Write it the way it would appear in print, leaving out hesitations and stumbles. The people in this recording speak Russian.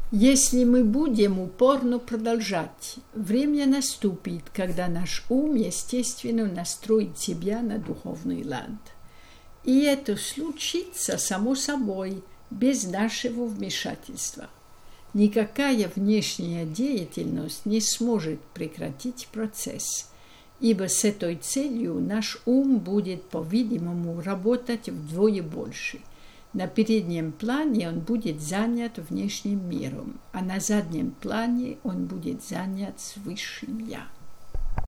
Если мы будем упорно продолжать, время наступит, когда наш ум естественно настроит себя на духовный лад. И это случится само собой, без нашего вмешательства. Никакая внешняя деятельность не сможет прекратить процесс, ибо с этой целью наш ум будет, по-видимому, работать вдвое больше. На переднем плане он будет занят внешним миром, а на заднем плане он будет занят с высшим «Я».